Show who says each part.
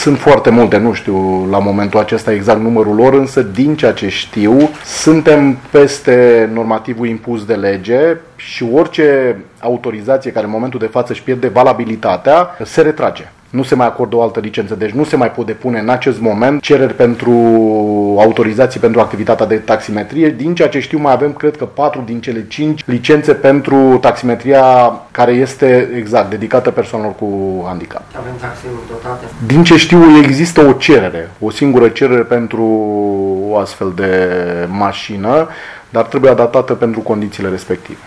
Speaker 1: Sunt foarte multe, nu știu la momentul acesta exact numărul lor, însă din ceea ce știu, suntem peste normativul impus de lege și orice autorizație care în momentul de față își pierde valabilitatea se retrage. Nu se mai acordă o altă licență, deci nu se mai pot depune în acest moment cereri pentru autorizații pentru activitatea de taximetrie. Din ceea ce știu, mai avem, cred că 4 din cele 5 licențe pentru taximetria care este exact dedicată persoanelor cu handicap.
Speaker 2: Avem taxiuri dotate?
Speaker 1: Din ce știu, există o cerere, o singură cerere pentru o astfel de mașină, dar trebuie adaptată pentru condițiile respective.